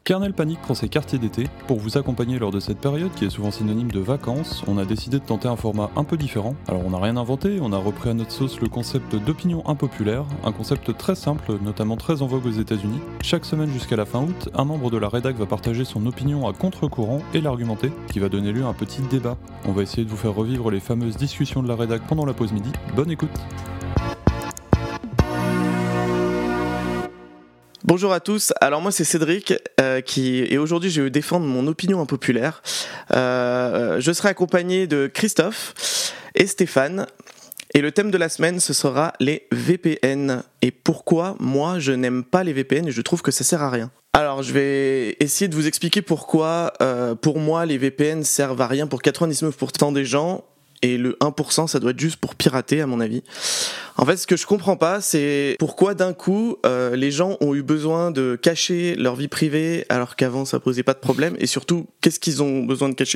Kernel Panic prend ses quartiers d'été. Pour vous accompagner lors de cette période qui est souvent synonyme de vacances, on a décidé de tenter un format un peu différent. Alors on n'a rien inventé, on a repris à notre sauce le concept d'opinion impopulaire, un concept très simple, notamment très en vogue aux États-Unis. Chaque semaine jusqu'à la fin août, un membre de la rédac va partager son opinion à contre-courant et l'argumenter, qui va donner lieu à un petit débat. On va essayer de vous faire revivre les fameuses discussions de la rédac pendant la pause midi. Bonne écoute. Bonjour à tous, alors moi c'est Cédric et aujourd'hui je vais défendre mon opinion impopulaire. Je serai accompagné de Christophe et Stéphane et le thème de la semaine ce sera les VPN et pourquoi moi je n'aime pas les VPN et je trouve que ça sert à rien. Alors je vais essayer de vous expliquer pourquoi pour moi les VPN servent à rien pour 99% des gens. Et le 1%, ça doit être juste pour pirater, à mon avis. En fait, ce que je comprends pas, c'est pourquoi d'un coup, les gens ont eu besoin de cacher leur vie privée, alors qu'avant, ça posait pas de problème. Et surtout, qu'est-ce qu'ils ont besoin de cacher ?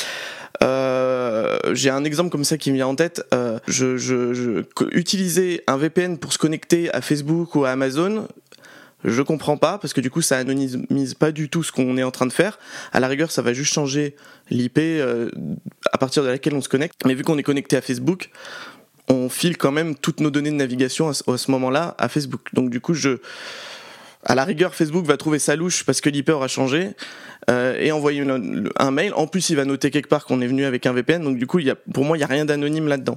J'ai un exemple comme ça qui me vient en tête. Utiliser un VPN pour se connecter à Facebook ou à Amazon, je comprends pas, parce que du coup ça anonymise pas du tout ce qu'on est en train de faire. À la rigueur, ça va juste changer l'IP à partir de laquelle on se connecte. Mais vu qu'on est connecté à Facebook, on file quand même toutes nos données de navigation à ce moment-là à Facebook. Donc du coup, à la rigueur, Facebook va trouver sa louche parce que l'IP aura changé et envoyer un mail. En plus, il va noter quelque part qu'on est venu avec un VPN. Donc du coup, pour moi, il n'y a rien d'anonyme là-dedans.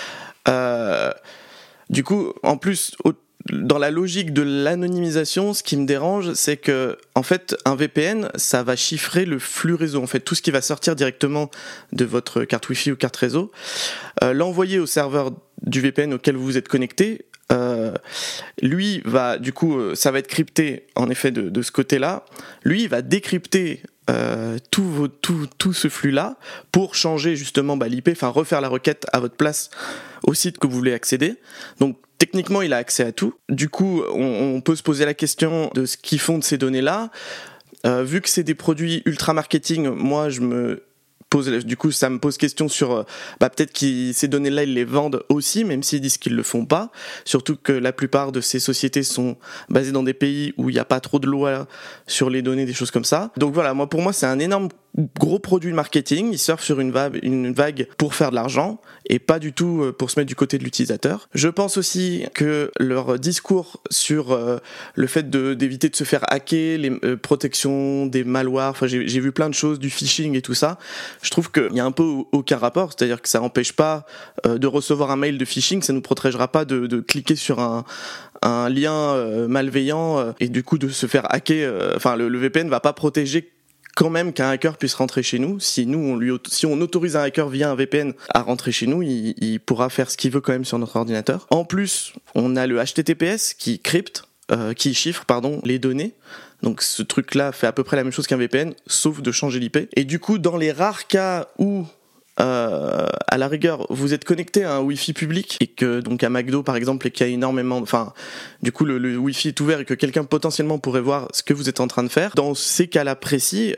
Du coup, en plus, dans la logique de l'anonymisation, ce qui me dérange, c'est que, en fait, un VPN, ça va chiffrer le flux réseau. En fait, tout ce qui va sortir directement de votre carte Wi-Fi ou carte réseau, l'envoyer au serveur du VPN auquel vous vous êtes connecté. Lui va, du coup, ça va être crypté, en effet, de ce côté-là. Lui, il va décrypter tout ce flux-là pour changer justement l'IP, enfin refaire la requête à votre place au site que vous voulez accéder. Donc, techniquement, il a accès à tout. Du coup, on peut se poser la question de ce qu'ils font de ces données-là. Vu que c'est des produits ultra marketing, moi, ça me pose question sur peut-être que ces données-là, ils les vendent aussi, même s'ils disent qu'ils le font pas. Surtout que la plupart de ces sociétés sont basées dans des pays où il n'y a pas trop de lois sur les données, des choses comme ça. Donc voilà, pour moi, c'est un énorme gros produit marketing. Ils surfent sur une vague pour faire de l'argent et pas du tout pour se mettre du côté de l'utilisateur. Je pense aussi que leur discours sur le fait d'éviter de se faire hacker, les protections des malwares, enfin j'ai vu plein de choses, du phishing et tout ça. Je trouve qu'il y a un peu aucun rapport, c'est-à-dire que ça n'empêche pas de recevoir un mail de phishing, ça nous protégera pas de cliquer sur un lien malveillant et du coup de se faire hacker. Le VPN va pas protéger quand même qu'un hacker puisse rentrer chez nous. Si on autorise un hacker via un VPN à rentrer chez nous, il pourra faire ce qu'il veut quand même sur notre ordinateur. En plus, on a le HTTPS qui chiffre les données. Donc ce truc-là fait à peu près la même chose qu'un VPN, sauf de changer l'IP. Et du coup, dans les rares cas où à la rigueur, vous êtes connecté à un Wi-Fi public et que donc à McDo par exemple et qu'il y a énormément, du coup le Wi-Fi est ouvert et que quelqu'un potentiellement pourrait voir ce que vous êtes en train de faire. Dans ces cas-là précis,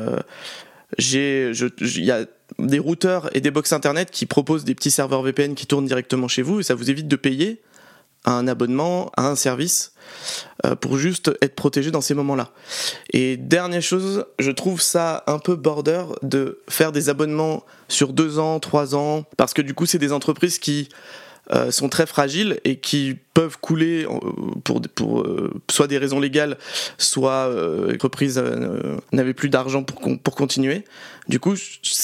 il y a des routeurs et des box internet qui proposent des petits serveurs VPN qui tournent directement chez vous et ça vous évite de payer un abonnement à un service pour juste être protégé dans ces moments-là. Et dernière chose, je trouve ça un peu border de faire des abonnements sur 2 ans, 3 ans, parce que du coup c'est des entreprises qui sont très fragiles et qui peuvent couler pour soit des raisons légales, soit l'entreprise n'avait plus d'argent pour continuer. Du coup,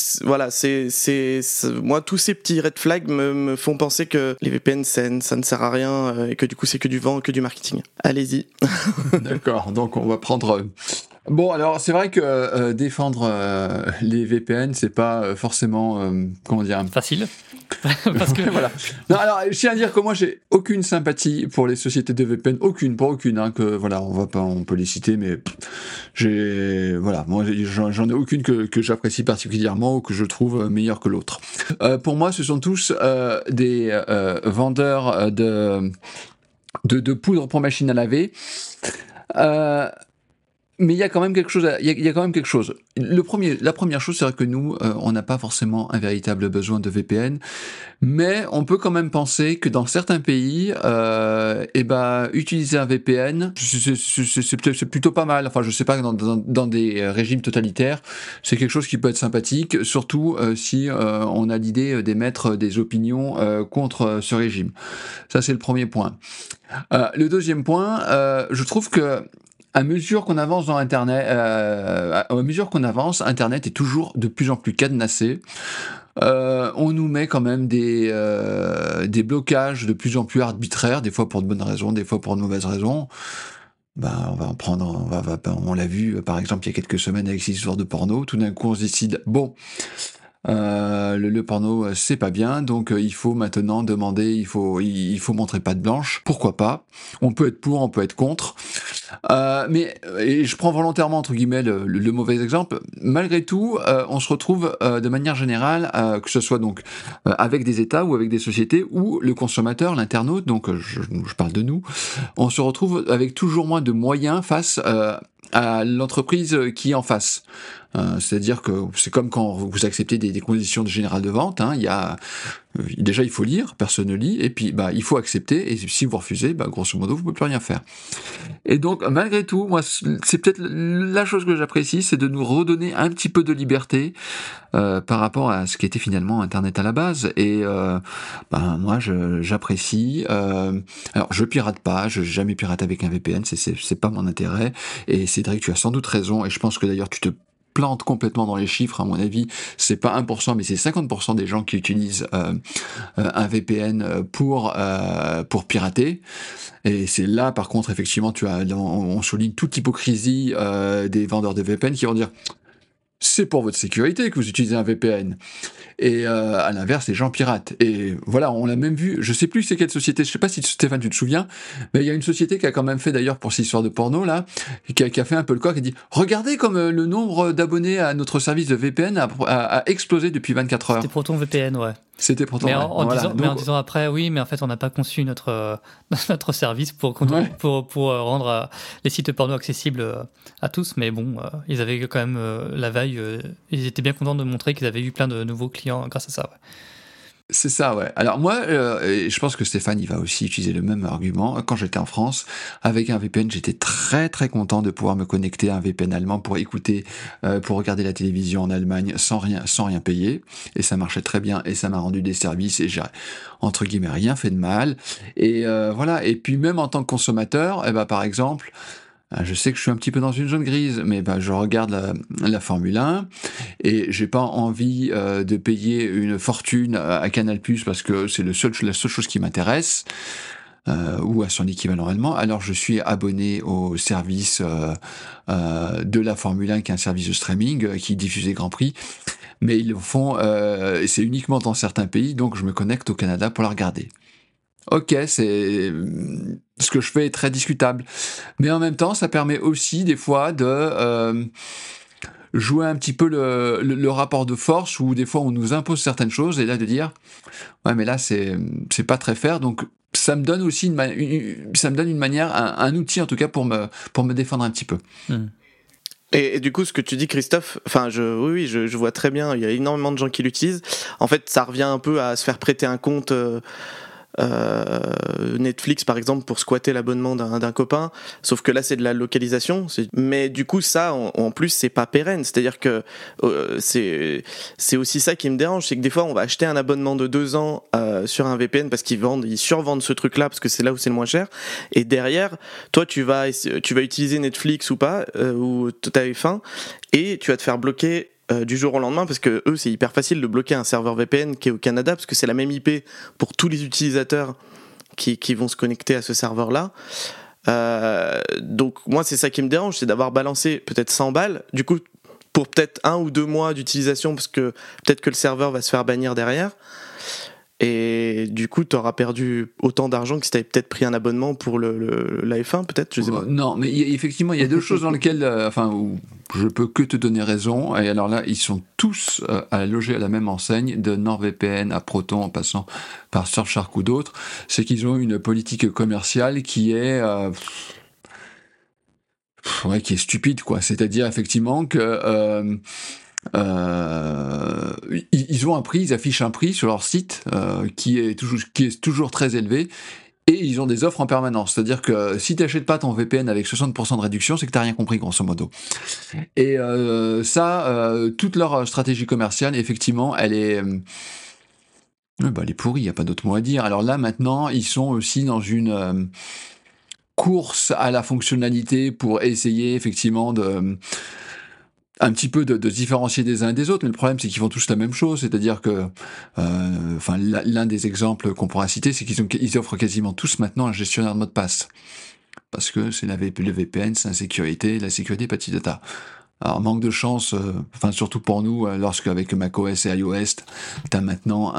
moi tous ces petits red flags me font penser que les VPN ça ne sert à rien et que du coup c'est que du vent, que du marketing. Allez-y. D'accord, donc on va prendre... Bon, alors c'est vrai que défendre les VPN, c'est pas forcément facile. Parce que voilà. Non, alors je tiens à dire que moi j'ai aucune sympathie pour les sociétés de VPN, aucune, hein, que voilà, on peut les citer, mais moi j'en ai aucune que j'apprécie particulièrement ou que je trouve meilleure que l'autre. Pour moi, ce sont tous des vendeurs de poudre pour machine à laver. Mais il y a quand même quelque chose. Il y a quand même quelque chose. La première chose, c'est vrai que nous, on n'a pas forcément un véritable besoin de VPN, mais on peut quand même penser que dans certains pays, utiliser un VPN, c'est plutôt pas mal. Enfin, je sais pas, dans des régimes totalitaires, c'est quelque chose qui peut être sympathique, surtout si on a l'idée d'émettre des opinions contre ce régime. Ça, c'est le premier point. Le deuxième point, je trouve que à mesure qu'on avance dans Internet, Internet est toujours de plus en plus cadenassé. On nous met quand même des blocages de plus en plus arbitraires, des fois pour de bonnes raisons, des fois pour de mauvaises raisons. On l'a vu par exemple il y a quelques semaines avec ces histoires de porno. Tout d'un coup on se décide, le porno c'est pas bien, donc il faut maintenant demander, il faut montrer patte blanche. Pourquoi pas? On peut être pour, on peut être contre. Et je prends volontairement entre guillemets le mauvais exemple. Malgré tout, on se retrouve de manière générale, que ce soit donc avec des États ou avec des sociétés, où le consommateur, l'internaute, donc je parle de nous, on se retrouve avec toujours moins de moyens face à l'entreprise qui est en face. C'est-à-dire que c'est comme quand vous acceptez des conditions générales de vente, hein, déjà il faut lire, personne ne lit, et puis il faut accepter, et si vous refusez, grosso modo vous ne pouvez plus rien faire. Et donc malgré tout, moi c'est peut-être la chose que j'apprécie, c'est de nous redonner un petit peu de liberté par rapport à ce qui était finalement Internet à la base. Et moi j'apprécie. Alors je pirate pas, je n'ai jamais pirate avec un VPN, c'est pas mon intérêt. Et Cédric, tu as sans doute raison, et je pense que d'ailleurs tu te plante complètement dans les chiffres, à mon avis, c'est pas 1%, mais c'est 50% des gens qui utilisent un VPN pour pirater. Et c'est là, par contre, effectivement, on souligne toute l'hypocrisie des vendeurs de VPN qui vont dire c'est pour votre sécurité que vous utilisez un VPN. Et à l'inverse, les gens piratent. Et voilà, on l'a même vu, je sais plus c'est quelle société, je sais pas si Stéphane tu te souviens, mais il y a une société qui a quand même fait d'ailleurs pour cette histoire de porno là, qui a fait un peu le coq et dit regardez comme le nombre d'abonnés à notre service de VPN a explosé depuis 24 heures. C'était ProtonVPN, ouais. C'était Proton. Mais en disant après, oui, mais en fait, on n'a pas conçu notre service pour rendre les sites porno accessibles à tous. Mais bon, ils avaient quand même la veille, ils étaient bien contents de montrer qu'ils avaient eu plein de nouveaux clients grâce à ça. Ouais. C'est ça, ouais. Alors moi, je pense que Stéphane, il va aussi utiliser le même argument. Quand j'étais en France, avec un VPN, j'étais très très content de pouvoir me connecter à un VPN allemand pour écouter, pour regarder la télévision en Allemagne sans rien payer. Et ça marchait très bien et ça m'a rendu des services et j'ai, entre guillemets, rien fait de mal. Et voilà. Et puis même en tant que consommateur, par exemple, je sais que je suis un petit peu dans une zone grise, mais je regarde la Formule 1 et j'ai pas envie de payer une fortune à Canal+ parce que c'est la seule chose qui m'intéresse, ou à son équivalent allemand. Alors je suis abonné au service de la Formule 1, qui est un service de streaming qui diffuse les Grands Prix, mais ils le font, c'est uniquement dans certains pays, donc je me connecte au Canada pour la regarder. Ok, ce que je fais est très discutable. Mais en même temps, ça permet aussi des fois de jouer un petit peu le rapport de force, où des fois on nous impose certaines choses, et là de dire ouais mais là c'est pas très fair, donc ça me donne aussi une manière, un outil en tout cas pour me défendre un petit peu. Et du coup, ce que tu dis, Christophe, je vois très bien, il y a énormément de gens qui l'utilisent. En fait, ça revient un peu à se faire prêter un compte Netflix par exemple pour squatter l'abonnement d'un copain, sauf que là c'est de la localisation, mais du coup ça en plus c'est pas pérenne, c'est-à-dire que c'est aussi ça qui me dérange, c'est que des fois on va acheter un abonnement de 2 ans sur un VPN parce qu'ils survendent ce truc là parce que c'est là où c'est le moins cher, et derrière toi tu vas utiliser Netflix ou pas, ou t'as F1 et tu vas te faire bloquer du jour au lendemain, parce que eux c'est hyper facile de bloquer un serveur VPN qui est au Canada parce que c'est la même IP pour tous les utilisateurs qui vont se connecter à ce serveur là. Donc moi c'est ça qui me dérange, c'est d'avoir balancé peut-être 100 balles du coup pour peut-être 1 ou 2 mois d'utilisation, parce que peut-être que le serveur va se faire bannir derrière, et du coup t'auras perdu autant d'argent que si t'avais peut-être pris un abonnement pour la F1, peut-être, je sais pas. Non, mais effectivement il y a deux choses dans lesquelles où je peux que te donner raison, et alors là ils sont tous logés à la même enseigne, de NordVPN à Proton en passant par Surfshark ou d'autres. C'est qu'ils ont une politique commerciale qui est qui est stupide, quoi. C'est-à-dire effectivement que ils ont un prix, ils affichent un prix sur leur site qui est toujours très élevé. Et ils ont des offres en permanence. C'est-à-dire que si tu n'achètes pas ton VPN avec 60% de réduction, c'est que tu n'as rien compris, grosso modo. Et toute leur stratégie commerciale, effectivement, elle est pourrie, il n'y a pas d'autre mot à dire. Alors là, maintenant, ils sont aussi dans une course à la fonctionnalité pour essayer, effectivement, un petit peu de se différencier des uns et des autres, mais le problème c'est qu'ils font tous la même chose, c'est-à-dire que l'un des exemples qu'on pourra citer, c'est qu'ils offrent quasiment tous maintenant un gestionnaire de mot de passe, parce que c'est le VPN, c'est la sécurité patati data. Alors manque de chance, surtout pour nous, lorsque avec macOS et iOS, t'as maintenant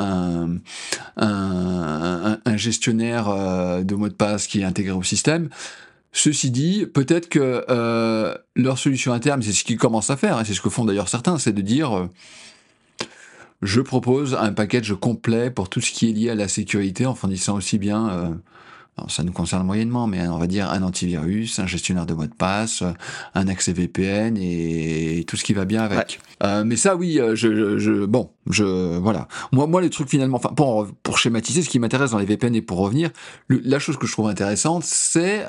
un gestionnaire de mot de passe qui est intégré au système. Ceci dit, peut-être que leur solution à terme, c'est ce qu'ils commencent à faire, et c'est ce que font d'ailleurs certains, c'est de dire je propose un package complet pour tout ce qui est lié à la sécurité, en fournissant aussi bien, alors ça nous concerne moyennement, mais on va dire un antivirus, un gestionnaire de mot de passe, un accès VPN et tout ce qui va bien avec. Ouais. Mais ça, oui, voilà. Moi, les trucs finalement, pour schématiser, ce qui m'intéresse dans les VPN et pour revenir, la chose que je trouve intéressante, c'est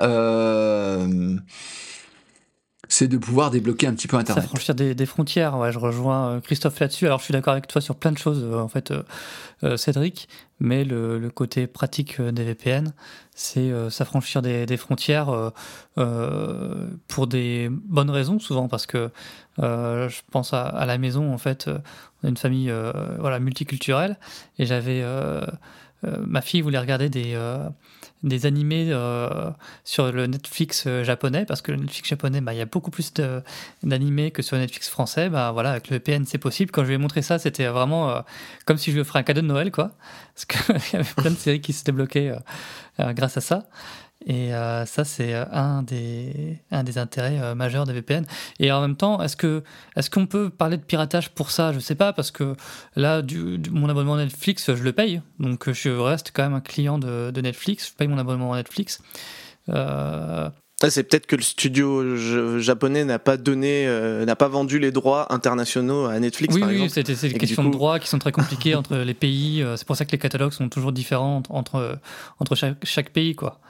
de pouvoir débloquer un petit peu Internet. S'affranchir des frontières, ouais, je rejoins Christophe là-dessus. Alors je suis d'accord avec toi sur plein de choses, Cédric, mais le côté pratique des VPN, c'est s'affranchir des frontières pour des bonnes raisons, souvent, parce que je pense à la maison, en fait, on a une famille multiculturelle, et j'avais... ma fille voulait regarder des animés sur le Netflix japonais, parce que le Netflix japonais, il y a beaucoup plus d'animés que sur le Netflix français. Avec le VPN, c'est possible. Quand je lui ai montré ça, c'était vraiment comme si je lui offrais un cadeau de Noël, quoi. Parce qu'il y avait plein de séries qui se débloquaient grâce à ça. Et ça, c'est un des intérêts majeurs des VPN. Et en même temps, est-ce qu'on peut parler de piratage pour ça ? Je sais pas, parce que là, mon abonnement Netflix, je le paye. Donc, je reste quand même un client de Netflix. Je paye mon abonnement Netflix. C'est peut-être que le studio japonais n'a pas vendu les droits internationaux à Netflix, par exemple. Oui, c'est des questions de droits qui sont très compliquées entre les pays. C'est pour ça que les catalogues sont toujours différents entre chaque pays, quoi.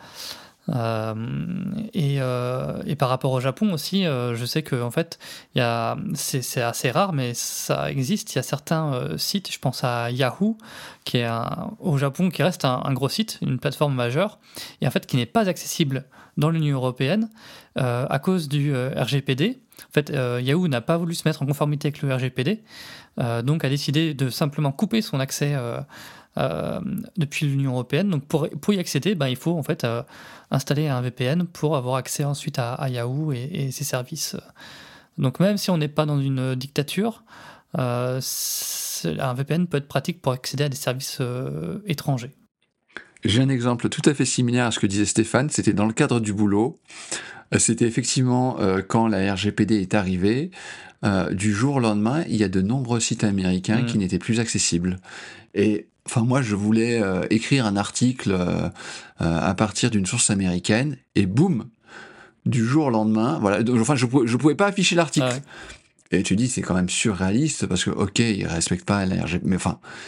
Et par rapport au Japon aussi, je sais que en fait, c'est assez rare, mais ça existe. Il y a certains sites, je pense à Yahoo, qui est au Japon, qui reste un gros site, une plateforme majeure, et en fait qui n'est pas accessible dans l'Union européenne à cause du RGPD. En fait, Yahoo n'a pas voulu se mettre en conformité avec le RGPD, donc a décidé de simplement couper son accès depuis l'Union européenne. Donc pour y accéder, il faut en fait installer un VPN pour avoir accès ensuite à Yahoo et ses services. Donc même si on n'est pas dans une dictature, un VPN peut être pratique pour accéder à des services étrangers. J'ai un exemple tout à fait similaire à ce que disait Stéphane, c'était dans le cadre du boulot. C'était effectivement quand la RGPD est arrivée, du jour au lendemain, il y a de nombreux sites américains qui n'étaient plus accessibles. Et moi, je voulais écrire un article à partir d'une source américaine, et boum, du jour au lendemain, voilà. Je pouvais pas afficher l'article. Ah ouais. Et tu dis, c'est quand même surréaliste, parce que, ok, ils respectent pas la RGPD, mais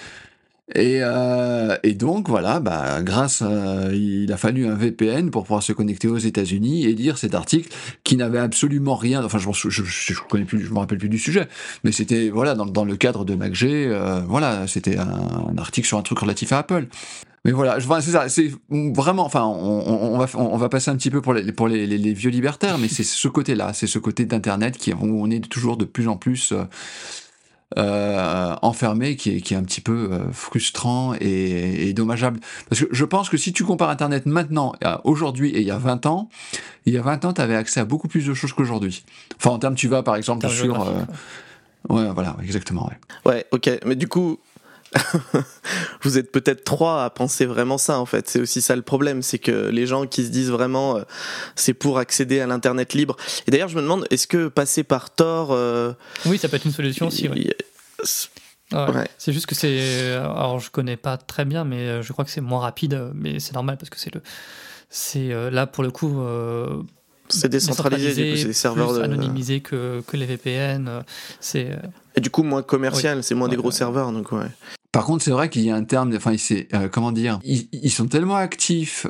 et donc voilà, il a fallu un VPN pour pouvoir se connecter aux États-Unis et lire cet article qui n'avait absolument rien. Enfin, je me rappelle plus du sujet, mais c'était dans le cadre de MacG, c'était un article sur un truc relatif à Apple. Mais voilà, c'est ça, c'est vraiment, on va passer un petit peu pour les vieux libertaires, mais c'est ce côté-là, c'est ce côté d'Internet où on est toujours de plus en plus enfermé, qui est un petit peu frustrant et dommageable. Parce que je pense que si tu compares Internet maintenant, aujourd'hui et il y a 20 ans, tu avais accès à beaucoup plus de choses qu'aujourd'hui. Enfin, en termes, tu vas par exemple sur... Ouais, voilà, exactement. Ouais, ok, mais du coup... vous êtes peut-être 3 à penser vraiment ça, en fait. C'est aussi ça le problème, c'est que les gens qui se disent vraiment c'est pour accéder à l'internet libre. Et d'ailleurs, je me demande, est-ce que passer par Tor oui, ça peut être une solution aussi. Ouais. Ouais. C'est juste que alors je connais pas très bien, mais je crois que c'est moins rapide, mais c'est normal parce que c'est là pour le coup C'est décentralisé, du coup, c'est des serveurs plus anonymisés que les VPN. Et du coup, moins commercial, c'est moins des gros serveurs, donc ouais. Par contre, c'est vrai qu'il y a un terme, enfin, comment dire, ils sont tellement actifs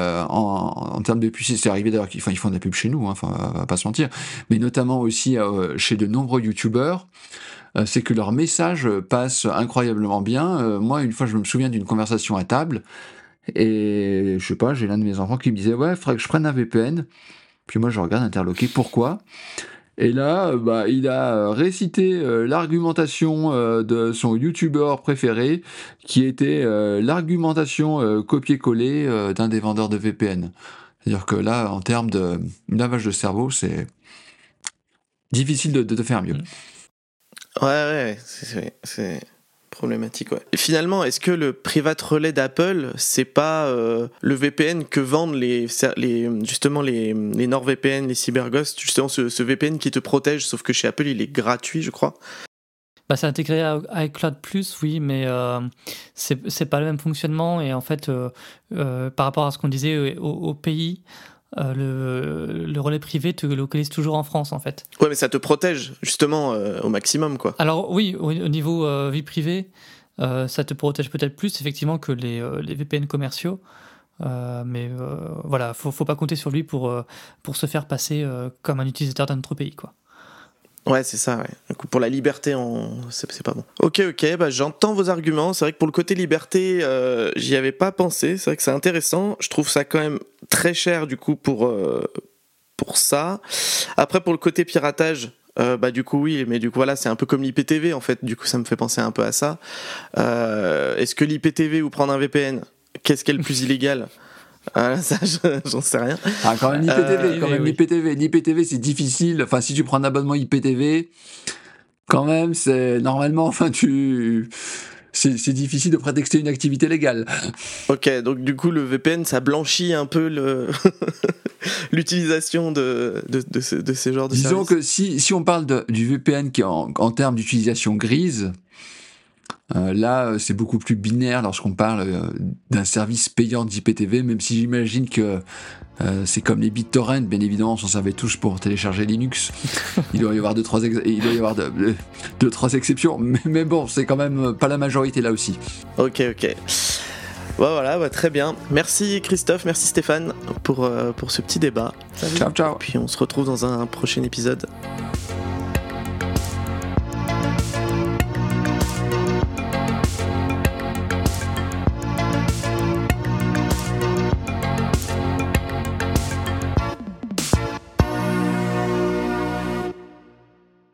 en termes de publicité. C'est arrivé d'ailleurs qu'ils font de la pub chez nous, hein, enfin, on va pas se mentir, mais notamment aussi chez de nombreux youtubeurs. C'est que leur message passe incroyablement bien. Moi, une fois, je me souviens d'une conversation à table, et je sais pas, j'ai l'un de mes enfants qui me disait ouais, il faudrait que je prenne un VPN. Puis moi, je regarde interloqué, pourquoi ? Et là, il a récité l'argumentation de son youtubeur préféré, qui était l'argumentation copier-coller d'un des vendeurs de VPN. C'est-à-dire que là, en termes de lavage de cerveau, c'est difficile de faire mieux. Ouais, c'est problématique, ouais. Et finalement, est-ce que le private relay d'Apple, c'est pas le VPN que vendent justement les NordVPN, les CyberGhost, justement ce VPN qui te protège, sauf que chez Apple, il est gratuit, je crois. C'est intégré à iCloud+, oui, mais c'est pas le même fonctionnement, et en fait, par rapport à ce qu'on disait au pays, le relais privé te localise toujours en France, en fait. Ouais, mais ça te protège justement au maximum, quoi. Alors oui, au niveau vie privée, ça te protège peut-être plus effectivement que les VPN commerciaux, mais voilà, faut pas compter sur lui pour se faire passer comme un utilisateur d'un autre pays, quoi. Ouais, c'est ça, ouais. Du coup, pour la liberté, c'est pas bon. Ok, j'entends vos arguments. C'est vrai que pour le côté liberté, j'y avais pas pensé. C'est vrai que c'est intéressant. Je trouve ça quand même très cher, du coup, pour ça. Après, pour le côté piratage, du coup, oui, mais du coup, voilà, c'est un peu comme l'IPTV, en fait. Du coup, ça me fait penser un peu à ça. Est-ce que l'IPTV ou prendre un VPN, qu'est-ce qui est le plus illégal ? Ça, j'en sais rien. Quand même l'IPTV, l'IPTV c'est difficile. Enfin, si tu prends un abonnement IPTV, quand même, c'est normalement, enfin, c'est difficile de prétexter une activité légale. Ok, donc du coup, le VPN, ça blanchit un peu l'utilisation de ces genres de services. Disons que si on parle du VPN qui est en termes d'utilisation grise, là, c'est beaucoup plus binaire lorsqu'on parle d'un service payant d'IPTV, même si j'imagine que c'est comme les BitTorrent, bien évidemment, on s'en servait tous pour télécharger Linux. Il doit y avoir deux, trois exceptions, mais bon, c'est quand même pas la majorité là aussi. Ok. Voilà, très bien. Merci Christophe, merci Stéphane pour ce petit débat. Salut. Ciao. Puis on se retrouve dans un prochain épisode.